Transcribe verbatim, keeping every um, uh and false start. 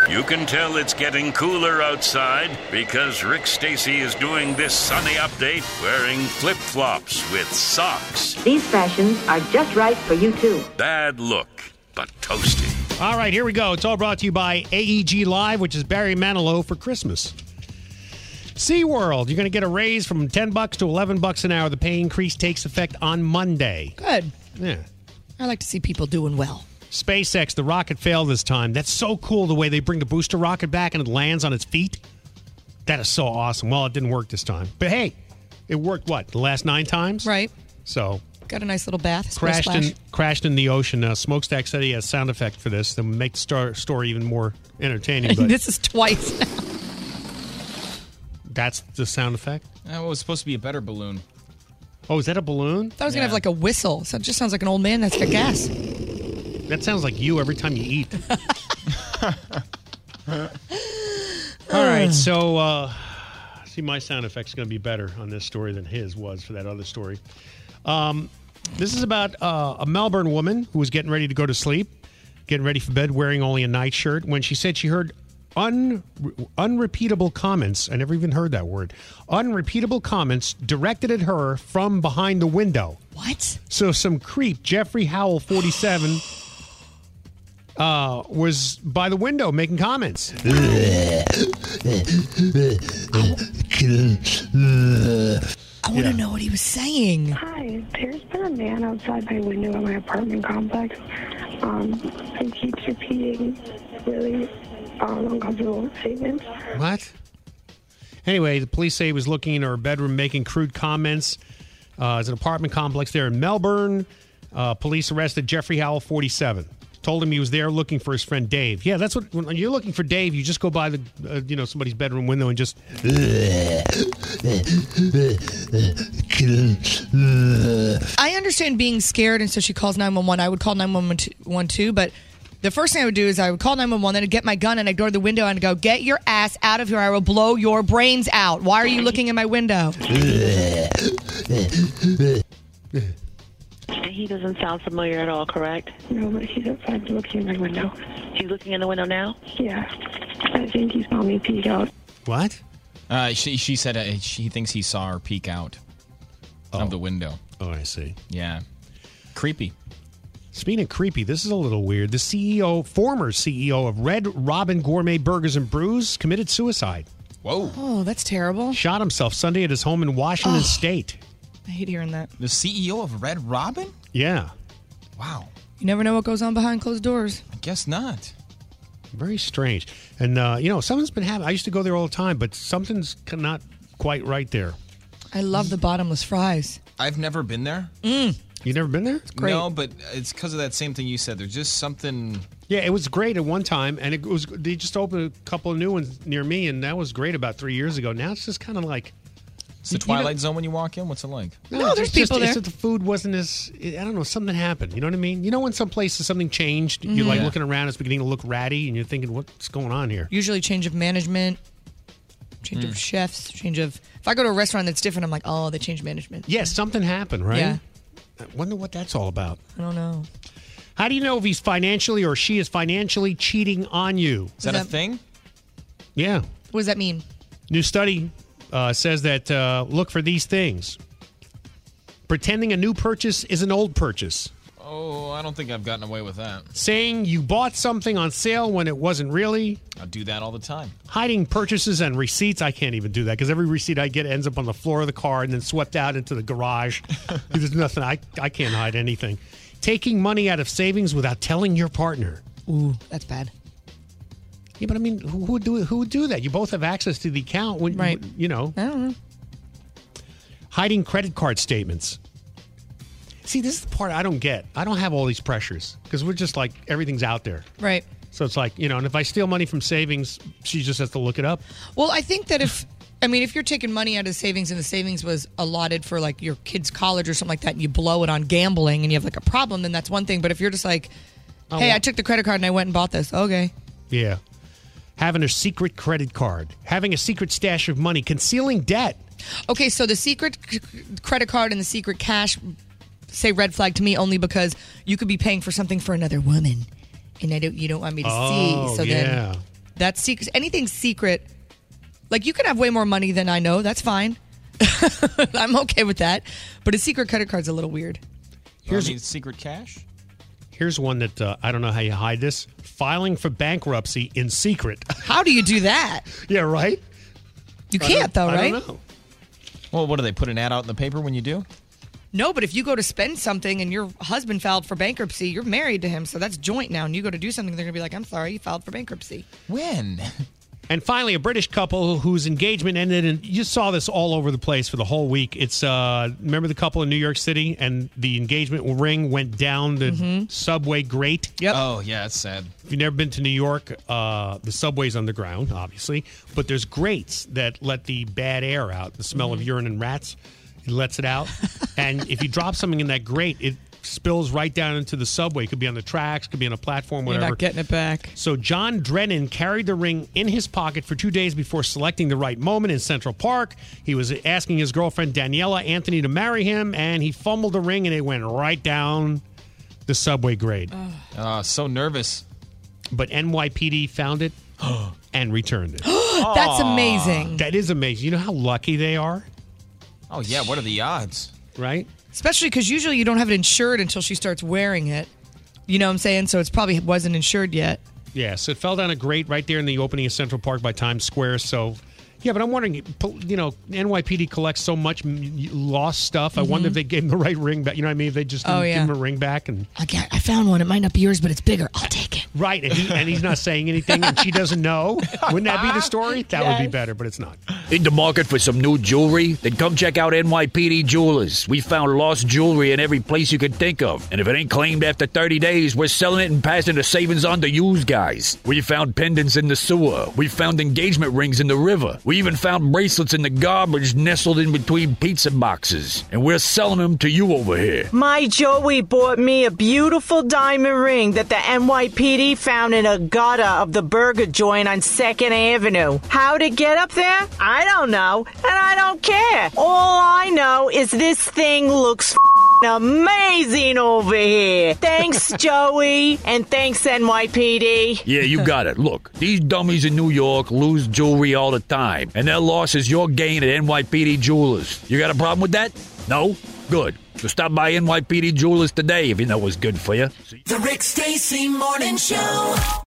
You can tell it's getting cooler outside because Rick Stacy is doing this sunny update wearing flip-flops with socks. These fashions are just right for you, too. Bad look, but toasty. All right, here we go. It's all brought to you by A E G Live, which is Barry Manilow for Christmas. SeaWorld, you're going to get a raise from ten bucks to eleven bucks an hour. The pay increase takes effect on Monday. Good. Yeah. I like to see people doing well. SpaceX, the rocket failed this time. That's so cool the way they bring the booster rocket back and it lands on its feet. That is so awesome. Well, it didn't work this time. But hey, it worked, what, the last nine times? Right. So. Got a nice little bath. Crashed in, crashed in the ocean. Uh, Smokestack said he has sound effect for this. That would make the star, story even more entertaining. But this is twice now. That's the sound effect? Uh, well, it was supposed to be a better balloon. Oh, is that a balloon? I thought it was Yeah. going to have like a whistle. So it just sounds like an old man that's got gas. That sounds like you every time you eat. All right, so uh, see, my sound effect's going to be better on this story than his was for that other story. Um, this is about uh, a Melbourne woman who was getting ready to go to sleep, getting ready for bed, wearing only a nightshirt, when she said she heard un- unrepeatable comments. I never even heard that word. Unrepeatable comments directed at her from behind the window. What? So some creep, Jeffrey Howell, forty-seven, uh, was by the window making comments. I want to know what he was saying. Hi, there's been a man outside my window at my apartment complex um, who keeps repeating really um, uncomfortable statements. What? Anyway, the police say he was looking in her bedroom making crude comments. Uh, it's an apartment complex there in Melbourne. Uh, police arrested Jeffrey Howell, forty-seven. Told him he was there looking for his friend Dave. Yeah, that's what, when you're looking for Dave, you just go by the, uh, you know, somebody's bedroom window and just... I understand being scared, and so she calls nine one one. I would call nine one one too, but the first thing I would do is I would call nine one one, then I'd get my gun and I'd go to the window and I'd go, get your ass out of here. I will blow your brains out. Why are you looking in my window? He doesn't sound familiar at all, correct? No, but he's outside looking in my window. He's looking in the window now? Yeah, I think he saw me peek out. What? Uh, she she said uh, she thinks he saw her peek out Oh. of the window. Oh, I see. Yeah. Creepy. Speaking of creepy, this is a little weird. The C E O, former C E O of Red Robin Gourmet Burgers and Brews, committed suicide. Whoa. Oh, that's terrible. Shot himself Sunday at his home in Washington Oh. State. I hate hearing that. The C E O of Red Robin? Yeah. Wow. You never know what goes on behind closed doors. I guess not. Very strange. And, uh, you know, something's been happening. I used to go there all the time, but something's not quite right there. I love the bottomless fries. I've never been there. Mm. You never been there? Great. No, but it's because of that same thing you said. There's just something... Yeah, it was great at one time, and it was they just opened a couple of new ones near me, and that was great about three years ago. Now it's just kind of like... It's the Twilight Zone when you walk in? What's it like? No, there's it's people just, there. It's that the food wasn't as... I don't know, something happened. You know what I mean? You know when some places something changed, you're like Yeah. looking around, it's beginning to look ratty, and you're thinking, what's going on here? Usually change of management, change Hmm. of chefs, change of... If I go to a restaurant that's different, I'm like, oh, they changed management. Yeah, something happened, right? Yeah. I wonder what that's all about. I don't know. How do you know if he's financially or she is financially cheating on you? Is that, that- a thing? Yeah. What does that mean? New study uh, says that uh, look for these things. Pretending a new purchase is an old purchase. Oh, I don't think I've gotten away with that. Saying you bought something on sale when it wasn't really. I do that all the time. Hiding purchases and receipts. I can't even do that because every receipt I get ends up on the floor of the car and then swept out into the garage. There's nothing. I, I can't hide anything. Taking money out of savings without telling your partner. Ooh, that's bad. Yeah, but I mean, who would do who would do that? You both have access to the account, when, Right. You know. I don't know. Hiding credit card statements. See, this is the part I don't get. I don't have all these pressures because we're just like everything's out there. Right. So it's like, you know, and if I steal money from savings, she just has to look it up. Well, I think that if, I mean, if you're taking money out of savings and the savings was allotted for like your kid's college or something like that and you blow it on gambling and you have like a problem, then that's one thing. But if you're just like, Oh, hey, well- I took the credit card and I went and bought this. Okay. Yeah. Having a secret credit card, having a secret stash of money, concealing debt. Okay, so the secret c- credit card and the secret cash say red flag to me only because you could be paying for something for another woman, and I don't. You don't want me to Oh, see. So yeah. then That's secret. Anything secret, like you can have way more money than I know. That's fine. I'm okay with that. But a secret credit card's a little weird. Here's well, secret cash. Here's one that uh, I don't know how you hide this. Filing for bankruptcy in secret. How do you do that? Yeah, right? You can't, though, right? I don't know. Well, what do they put an ad out in the paper when you do? No, but if you go to spend something and your husband filed for bankruptcy, you're married to him, so that's joint now. And you go to do something, they're going to be like, I'm sorry, you filed for bankruptcy. When? And finally, a British couple whose engagement ended, and you saw this all over the place for the whole week. It's, uh, remember the couple in New York City, and the engagement ring went down the mm-hmm. subway grate? Yep. Oh, yeah, it's sad. If you've never been to New York, uh, the subway's underground, obviously, but there's grates that let the bad air out, the smell mm-hmm. of urine and rats. It lets it out. And if you drop something in that grate, it spills right down into the subway. It could be on the tracks, could be on a platform, whatever. You're not getting it back. So John Drennan carried the ring in his pocket for two days before selecting the right moment in Central Park. He was asking his girlfriend, Daniela Anthony, to marry him, and he fumbled the ring, and it went right down the subway grate. Oh, so nervous. But N Y P D found it and returned it. That's amazing. That is amazing. You know how lucky they are? Oh, yeah. What are the odds? Right? Especially because usually you don't have it insured until she starts wearing it. You know what I'm saying? So it's probably wasn't insured yet. Yeah, so it fell down a grate right there in the opening of Central Park by Times Square. So, yeah, but I'm wondering, you know, N Y P D collects so much lost stuff. Mm-hmm. I wonder if they gave him the right ring back. You know what I mean? If they just didn't oh, yeah. give him a ring back. And I, got, I found one. It might not be yours, but it's bigger. I'll take it. Right, and, he, and he's not saying anything, and she doesn't know. Wouldn't that be the story? That yes. would be better, but it's not. In the market for some new jewelry? Then come check out N Y P D Jewelers. We found lost jewelry in every place you could think of. And if it ain't claimed after thirty days, we're selling it and passing the savings on to used guys. We found pendants in the sewer. We found engagement rings in the river. We even found bracelets in the garbage nestled in between pizza boxes. And we're selling them to you over here. My Joey bought me a beautiful diamond ring that the N Y P D found in a gutter of the burger joint on second Avenue. How to get up there? I don't know, and I don't care. All I know is this thing looks f***ing amazing over here. Thanks, Joey, and thanks, N Y P D. Yeah, you got it. Look, these dummies in New York lose jewelry all the time, and their loss is your gain at N Y P D Jewelers. You got a problem with that? No? Good. So stop by N Y P D Jewelers today if you know what's good for you. The Rick Stacy Morning Show.